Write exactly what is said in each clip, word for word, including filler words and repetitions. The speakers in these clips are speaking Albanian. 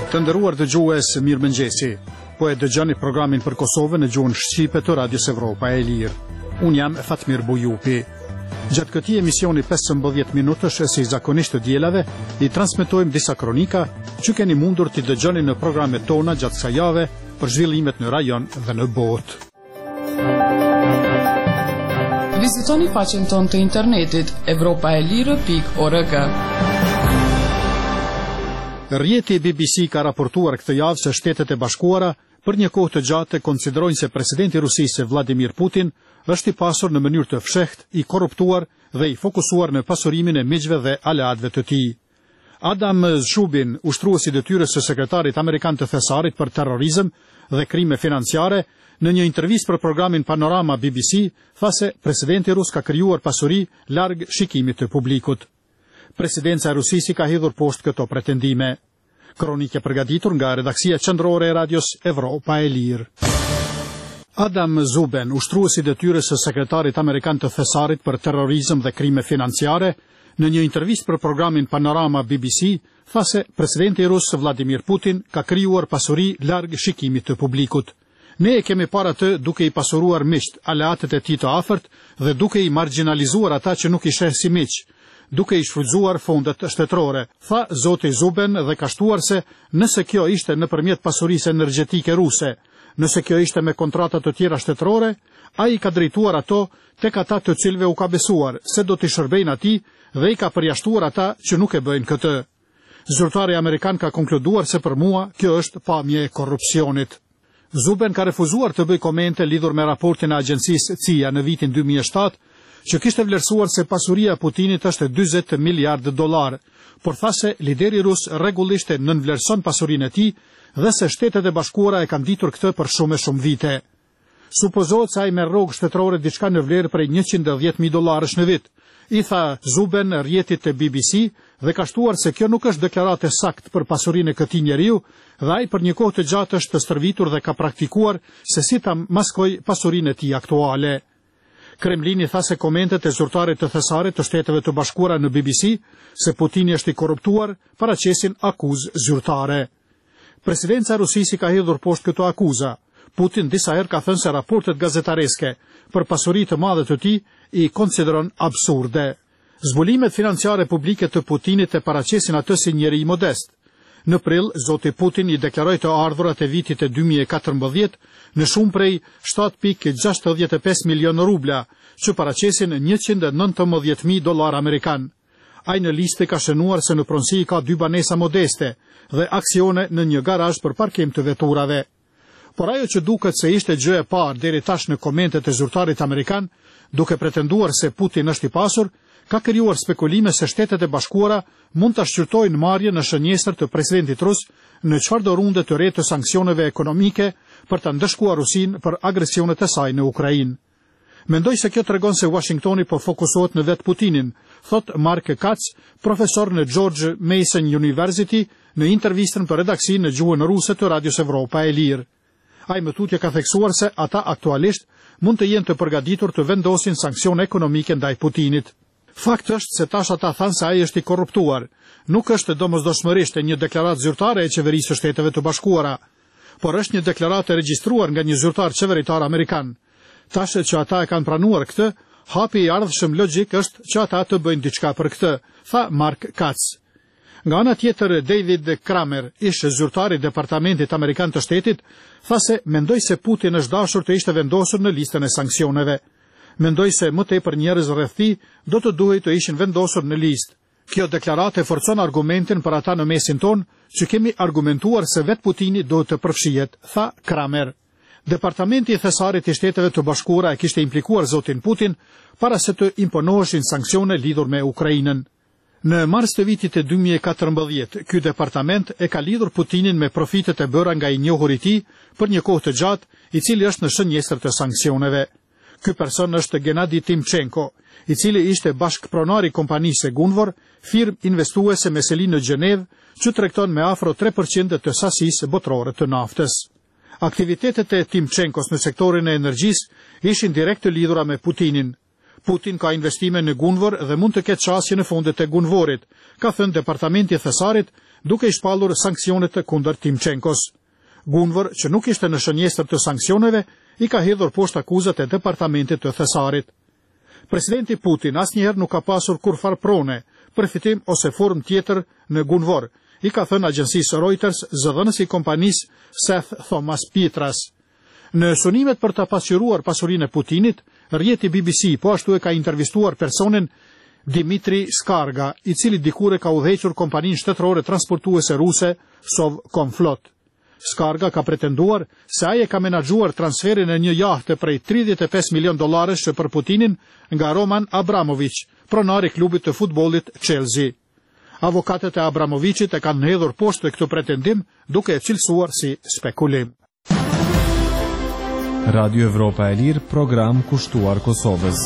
Të nderuar dëgjues, mirëmëngjesi. Po e dëgjoni programin për Kosovën në gjuhën shqipe të Radios Evropa e Lirë. Unë jam Fatmir Bujupi. Gjatë këtij emisioni pesëmbëdhjetë minutësh si zakonisht të dielave, i transmetojmë disa kronika që keni mundur t'i dëgjoni në programet tona gjatë kësaj jave për zhvillimet në rajon dhe në botë. Vizitoni faqen tonë të internetit evropaelire pikë org. Rjeti B B C ka raportuar këtë javë se Shtetet e Bashkuara për një kohë të gjatë konsiderojnë se presidenti i Rusisë Vladimir Putin është i pasur në mënyrë të fshehtë, i korruptuar dhe i fokusuar në pasurimin e miqve dhe aleatëve të tij. Adam Szubin, ushtruesi i detyrës së sekretarit amerikan të thesarit për terrorizëm dhe krime financiare, në një intervistë për programin Panorama B B C, tha se presidenti rus ka krijuar pasuri larg shikimit të publikut. Presidenca e Rusisë ka hedhur poshtë këto pretendime. Kronikë përgatitur nga redaksia qendrore e Radios Evropa e Lirë. Adam Szubin, ushtruesi i detyrës së sekretarit amerikan të thesarit për terrorizëm dhe krime financiare, në një intervistë për programin Panorama B B C, tha se presidenti rus Vladimir Putin ka krijuar pasuri larg shikimit të publikut. Ne e kemi para të duke i pasuruar miqt, aleatët e tij të afërt dhe duke i marginalizuar ata që nuk i sheh si miq, duke i shfrytzuar fondet shtetërore, tha zoti Szubin dhe ka shtuar se nëse kjo ishte nëpërmjet pasurisë energjetike ruse, nëse kjo ishte me kontrata të tjera shtetërore, ai ka drejtuar ato tek ata të cilëve u ka besuar se do t'i shërbejnë atij dhe i ka përjashtuar ata që nuk e bëjnë këtë. Zyrtari amerikan ka konkluduar se për mua kjo është pamje e korrupsionit. Szubin ka refuzuar të bëj komente lidhur me raportin e agjencisë C I A në vitin dy mijë e shtatë, që kishte vlerësuar se pasuria e Putinit është dyzet miliardë dollar, por tha se lideri rus rregullisht e nënvlerëson pasurinë e tij dhe se Shtetet e Bashkuara e kanë ditur këtë për shumë e shumë vite. Supozohet se ai merr rrogë shtetërore diçka në vlerë prej njëqind e dhjetë mijë dollarësh në vit, i tha Szubin rrjetit të B B C dhe ka shtuar se kjo nuk është deklarate saktë për pasurinë e këtij njeriu dhe ai për një kohë të gjatë është të stërvitur dhe ka praktikuar se si ta maskoj pasurinë e tij aktuale. Kremlini tha se komentet e zyrtarit të thesarit të Shteteve të Bashkuara në B B C se Putini është i korruptuar paraqesin akuzë zyrtare. Presidenca e Rusisë ka hedhur poshtë këto akuza. Putin disa herë ka thënë se raportet gazetareske për pasuri të madhe të tij i konsideron absurde. Zbulimet financiare publike të Putinit e paraqesin atë si njeri i modest. Në prill, zoti Putin i deklaroi të ardhurat e vitit e dy mijë e katërmbëdhjetë në shumë prej shtatë pikë gjashtëdhjetë e pesë milionë rubla, që paraqesin njëqind e nëntëmbëdhjetë mijë dollar amerikan. Ai në listë ka shënuar se në pronësi ka dy banesa modeste dhe aksione në një garazh për parkim të veturave. Por ajo që duket se ishte gjë e parë deri tash në komentet e zyrtarit amerikan, duke pretenduar se Putin është i pasur, ka krijuar spekulime se Shtetet e Bashkuara mund ta shqyrtojnë marrjen në shënjestër të presidentit rus në çfarëdo runde të re të sanksioneve ekonomike për ta ndëshkuar Rusinë për agresionet e saj në Ukrainë. Mendoj se kjo tregon se Washingtoni po fokusohet në vetë Putinin, thot Mark Katz, profesor në George Mason University, në intervistën për redaksinë në gjuhën ruse të Radios Evropa e Lirë. Ai më tutje ka theksuar se ata aktualisht mund të jenë të përgatitur të vendosin sanksione ekonomike ndaj Putinit. Fakt është se tash ata thanë se ai është i korruptuar. Nuk është domosdoshmërisht një deklaratë zyrtare e qeverisë së Shteteve të Bashkuara, por është një deklaratë e regjistruar nga një zyrtar qeveritar amerikan. Tash që ata e kanë pranuar këtë, hapi i ardhshëm logjik është që ata të bëjnë diçka për këtë, tha Mark Katz. Nga ana tjetër, David Kramer, ish zyrtari i Departamentit Amerikan të Shtetit, tha se mendoj se Putin është dashur të ishte vendosur në listën e sanksioneve. Mendoj se më tepër njerëz rreth tij do të duhej të ishin vendosur në listë. Kjo deklaratë forcon argumentin për ata në mesin ton që kemi argumentuar se vetë Putini do të përfshihet, tha Kramer. Departamenti i thesarit i Shteteve të Bashkuara e kishte implikuar zotin Putin para se të imponoheshin sanksione lidhur me Ukrainën. Në mars të vitit e dy mijë e katërmbëdhjetë, ky departament e ka lidhur Putinin me profitet e bëra nga i njohur i tij për një kohë të gjatë, i cili është në shënjestër të sanksioneve. Ky person është Gennadi Timchenko, i cili ishte bashkëpronar i kompanisë Gunvor, firmë investuese me seli në Gjenevë, që tregton me afro tre përqind të sasisë botërore të naftës. Aktivitetet e Timchenkos në sektorin e energjisë ishin direkt të lidhura me Putinin. Putin ka investime në Gunvor dhe mund të ketë qasje në fundet e Gunvorit, ka thënë departamenti i thesarit, duke i shpallur sanksionet të kundër Timchenkos. Gunvor, që nuk ishte në shënjestër të sanksioneve, i ka hedhur poshtë akuzat e departamentit të thesarit. Presidenti Putin asnjëherë nuk ka pasur kurfar prone, përfitim ose form tjetër në Gunvor, i ka thënë agjencisë Reuters zëdhënësi i kompanisë Seth Thomas Pietras. Në sunimet për të pasqyruar pasurinë e Putinit, rrjeti B B C po ashtu e ka intervistuar personin Dimitri Skarga, i cili dikur e ka udhëhequr kompaninë shtetërore transportuese ruse Sovcomflot. Skarga ka pretenduar se ai e ka menaxhuar transferin e një jahte prej tridhjetë e pesë milion dollarësh për Putinin nga Roman Abramovich, pronar i klubit të futbollit Chelsea. Avokatët e Abramovichit e kanë hedhur poshtë këtë pretendim, duke e cilësuar si spekulim. Radio Evropa e Lirë, program kushtuar Kosovës.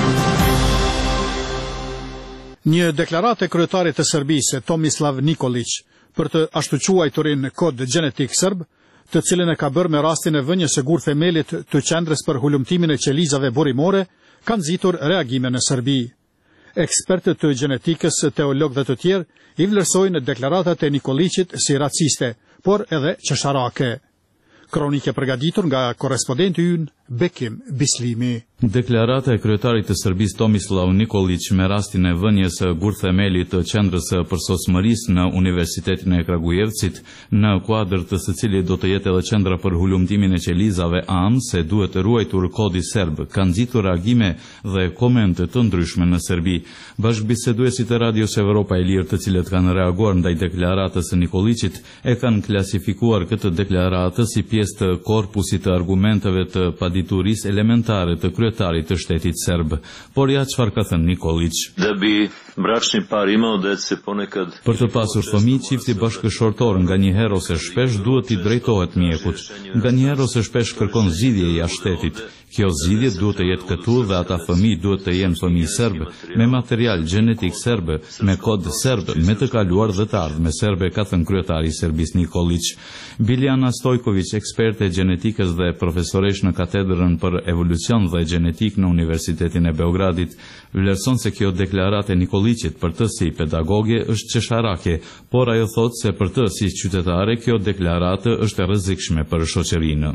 Një deklaratë e kryetarit të Serbisë, Tomislav Nikolić, për të ashtuquajturin kod gjenetik serb, të cilën e ka bërë me rastin e vënjes së gur themelit të qendrës për hulumtimin e qelizave burimore, kanë nxitur reagime në Serbi. Ekspertët të gjenetikës, teologë dhe të tjerë i vlerësojnë deklaratat e Nikolićit si raciste, por edhe qesharake. Kronike përgatitur nga korrespondenti ynë Bekim Bislimi. Deklarata e kryetarit të Serbisë Tomislav Nikolić me rastin e vënjes së gurthemelit të qendrës së përsosmërisë në Universitetin e Kragujevcit, në kuadër të së cilit do të jetë edhe qendra për hulumtimin e qelizave A M, se duhet të ruajtur kodi serb, ka nxitur reagime dhe komente të ndryshme në Serbi. Bashkëbiseduesit e Radios Evropa e Lirë, të cilët kanë reaguar ndaj deklaratës së Nikolićit, e kanë klasifikuar këtë deklaratë si pjesë të korpusit të argumenteve të paditurisë elementare të kryetarit të shtetit serb. Por ja çfarë ka thënë Nikolić? Da bi bračni par imao dece ponekad. Për të pasur fëmijë, çifti bashkëshortor nganjëherë ose shpesh duhet i drejtohet mjekut. Nganjëherë ose shpesh kërkon zgjidhje jashtë shtetit. Kjo zgjidhje duhet të jetë këtu dhe ata fëmijë duhet të jenë fëmijë serb, me material gjenetik serb, me kod serb, me të kaluar dhe të ardhme serbe, ka thënë kryetari i Serbisë Nikolić. Biljana Stojković, eksperte gjenetikës dhe profesoresh në katedrën për evolucion dhe gjenetik në Universitetin e Beogradit, vlerëson se kjo deklaratë e Nikolićit për të si pedagoge është qesharake, por ajo thotë se për të si qytetare kjo deklaratë është e rrezikshme për shoqërinë.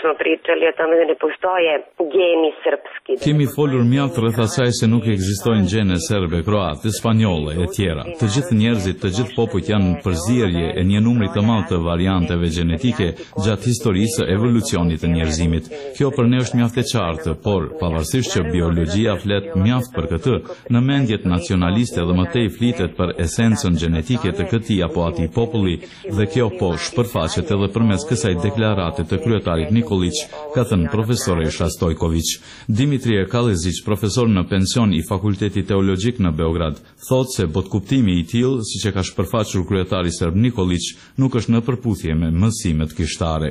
Kemi folur mjaft rreth asaj se nuk ekzistojnë gjene serbe, kroate, spanjolle e tjera. Të gjithë njerëzit, të gjithë popujt janë përzierje e një numri të madh të varianteve gjenetike gjatë historisë së evolucionit të njerëzimit. Kjo për ne është mjaft e qartë, por pavarësisht që biologjia flet mjaft për këtë, në mendjet nacionaliste dhe më tej flitet për esencën gjenetike të këtij apo atij populli, dhe kjo po shpërfaqet edhe përmes kësaj deklarate të kryetarit Nikolić, ka thënë profesoresha Stojković. Dimitri Kalezić, profesor në pension i Fakultetit Teologjik në Beograd, thotë se botkuptimi i tillë, siç e ka shpërfaqur kryetari serb Nikolić, nuk është në përputhje me mësimet kishtare.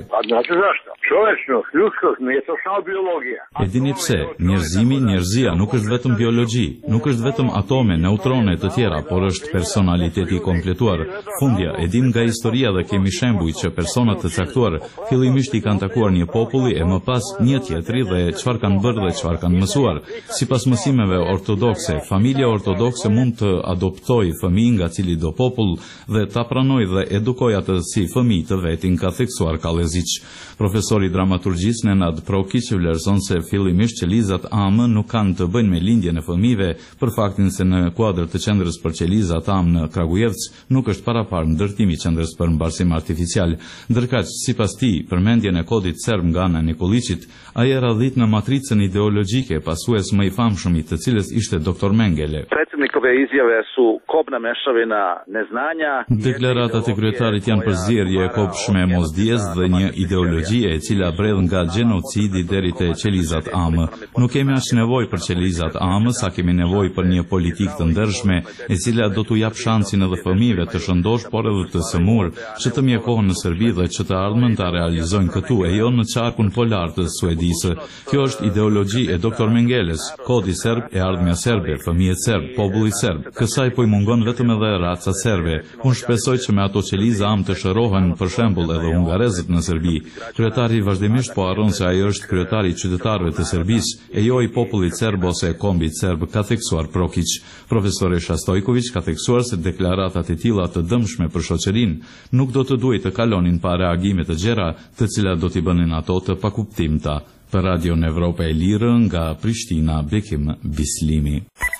E dini pse? Njerëzimi, njerëzia nuk është vetëm biologji, nuk është vetëm atome, neutrone të tjera, por është personaliteti kompletuar. Fundja, e dim nga historia dhe kemi shembuj që personat të caktuar fillimisht i kanë takuar një populli e më pas një tjetri dhe çfarë kanë bërë dhe çfarë kanë mësuar. Sipas mësimeve ortodokse, familja ortodokse mund të adoptojë fëmijë nga cili do popull dhe ta pranojë dhe edukojë atë si fëmijë të vetin, ka theksuar Kalezić. Profesori dramaturgjisë Nenad Prokić vlerëson se fillimisht qelizat A M nuk kanë të bëjnë me lindjen e fëmijëve, për faktin se në kuadër të qendrës për qelizat A M në Kragujevc nuk është paraparë ndërtimi i qendrës për mbarsim artificial. Ndërkaq, sipas tij, përmendjen e kodit serb nga ana e Nikolićit, ai e radhit në matricën ideologjike pasues më i famshëm i të cilës ishte doktor Mengele. Predsjednikove izjave su kobna mešavina neznanja. Deklaratat e kryetarit janë përzierje e kopshme e mosdijes dhe një ideologjie e cila bredh nga gjenocidi deri te qelizat A M. Nuk kemi as nevojë për qelizat A M, sa kemi nevojë për një politikë të ndershme, e cila do t'u jap shansin edhe fëmijëve të shëndosh, por edhe të sëmur, që të mjekohen në Serbi dhe që të ardhmen ta realizojnë këtu e jo në qarkun polar të Suedisë. Kjo është ideologji e doktor Mengeles, kodi serb e ardhmja serbe, fëmijët serb, populli serb. Kësaj po i mungon vetëm edhe raca serbe. Unë shpresoj që me ato qeliza A M të shërohen për shembull edhe hungarezët në Serbi. Kryetari vazhdimisht po harron se ai është kryetari i qytetarëve të Serbisë e jo i popullit serb ose e kombit serb, ka theksuar Prokić. Profesori Shastojković ka theksuar se deklaratat e tilla të dëmshme për shoqërinë nuk do të duhet të kalonin pa reagime të gjera, të cilat do t'i bënin ato të pakuptimta. Për Radion Evropa e Lirë nga Prishtina, Bekim Bislimi.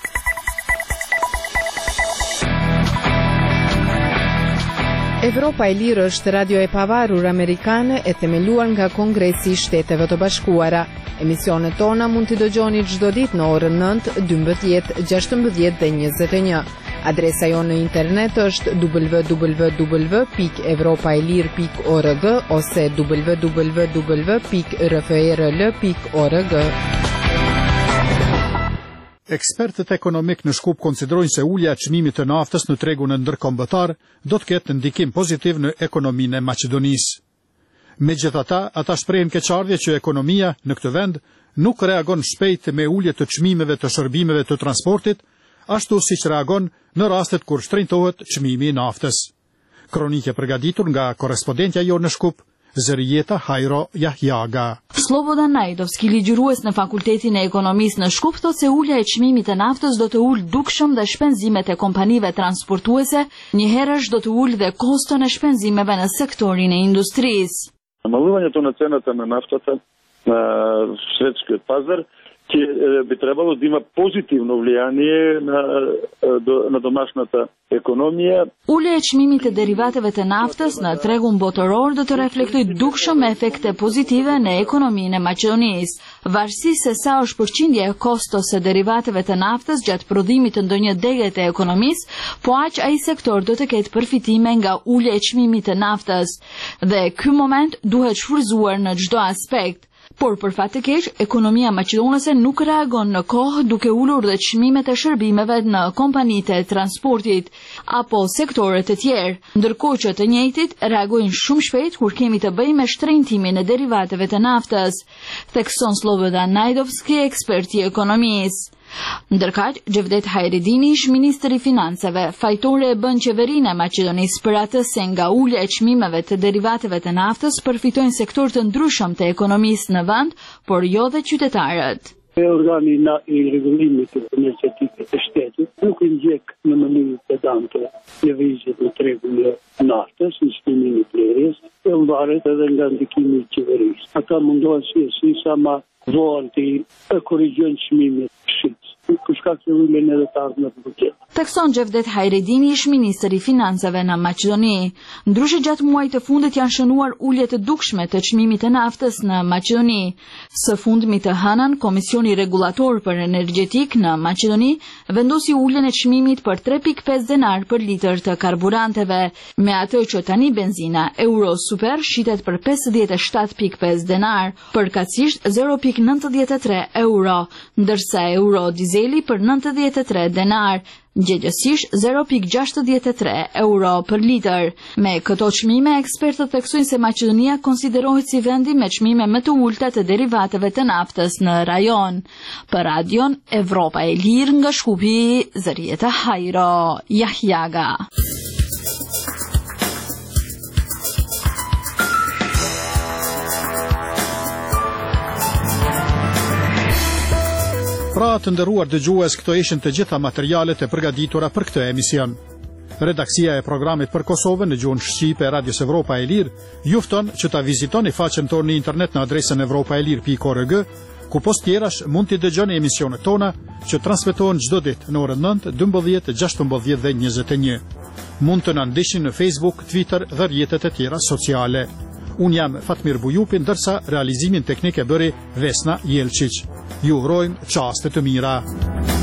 Evropa e Lirë është radio e pavarur amerikane e themeluar nga Kongresi i Shteteve të Bashkuara. Emisionet tona mund t'i dëgjoni çdo ditë në orën nëntë, dymbëdhjetë, gjashtëmbëdhjetë dhe njëzet e një. Adresa jonë në internet është w w w pikë evropaelir pikë org ose w w w pikë r f r l pikë org. Ekspertët ekonomik në Shkup konsiderojnë se ulja e çmimit të naftës në tregun ndërkombëtar do të ketë ndikim pozitiv në ekonominë e Maqedonisë. Megjithatë, ata shprehin keqardhje që ekonomia në këtë vend nuk reagon shpejt me ulje të çmimeve të shërbimeve të transportit, ashtu siç reagon në rastet kur shtrenjtohet çmimi i naftës. Kronike përgatitur nga korrespondentja jonë në Shkup, Zërijeta Hajro Jahjaga. Slobodan Najdovski, ligjërues në Fakultetin e Ekonomisë në Shkup, thotë se ulja e çmimit të naftës do të ulë dukshëm dhe shpenzimet e kompanive transportuese, njëherësh do të ulë dhe koston e shpenzimeve në sektorin e industrisë. Намалуването на цената на нафтата на светскиот пазар ќе би требало да има позитивно влијание на, на домашната економија. Ulja e çmimit të derivateve të naftës në tregun botëror do të reflektojë dukshëm me efekte pozitive në ekonominë e Maqedonisë. Varësisht se sa është përqindja e kostos së derivateve të naftës gjatë prodhimit të ndonjë dege të ekonomisë, po aq ai sektor do të ketë përfitime nga ulja e çmimit të naftës. Dhe ky moment duhet shfrytzuar në çdo aspekt. Por për fat të keq, ekonomia maqedonase nuk reagon në kohë duke ulur dhe çmimet e shërbimeve në kompanitë e transportit apo sektorët e tjerë, ndërkohë që të njëjtit reagojnë shumë shpejt kur kemi të bëjmë me shtrenjtimin e derivateve të naftës, thekson Slobodan Najdovski, eksperti i ekonomisë. Ndërkaq, Xhevdet Hajredini, ish ministër i financave, fajtore e bën qeverinë e Maqedonisë për atë se nga ulja e çmimeve të derivateve të naftës përfitojnë sektor të ndryshëm të ekonomisë në vend, por jo dhe qytetarët. Organi i rregullimit energjetik të shtetit nuk i ndjek në mënyrë pedante lëvizjet në tregun e naftës, në shtimin e blerjes, e mbaret edhe nga ndikimi i qeverisë. Ata mundohen si si sa ma vonë të korrigjojnë çmimin e shitës. Për shkak të uljen edhe të ardhmeve të buxhetit. Tekson Xhevdet Hajredini, ish ministër i financave në Maqedoni. Ndryshe gjatë muajit të fundit janë shënuar ulje të dukshme të çmimit të naftës në Maqedoni. Së fundmi të hënën, Komisioni Rregullator për Energjetik në Maqedoni vendosi uljen e çmimit për tre pikë pesë denar për litër të karburanteve, me atë që tani benzina Euro Super shitet për pesëdhjetë e shtatë pikë pesë denar, përkatësisht zero pikë nëntëdhjetë e tre euro, ndërsa Euro Dizeli për nëntëdhjetë e tre denar, gjegjësisht zero pikë gjashtëdhjetë e tre euro për litër. Me këto çmime, ekspertët theksojnë se Maqedonia konsiderohet si vendi me çmime më të ulta të derivateve të naftës në rajon. Për Radion Evropa e Lirë nga Shkupi, Zërijeta Hajro Jahjaga. Pra të nderuar dëgjues, këto ishin të gjitha materialet e përgatitura për këtë emision. Redaksia e programit për Kosovën në gjuhën shqipe e Radios Evropa e Lirë ju fton që ta vizitoni faqen tonë në internet në adresën evropaelir pikë org, ku post tjerash mund t'i dëgjoni emisionet tona që transmetohen çdo ditë në orën nëntë, dymbëdhjetë, gjashtëmbëdhjetë dhe njëzet e një. Mund të na ndiqni në Facebook, Twitter dhe rrjetet e tjera sociale. Unë jam Fatmir Bujupi, ndërsa realizimin teknik e bëri Vesna Jelčić. Ju urojmë çaste të mira.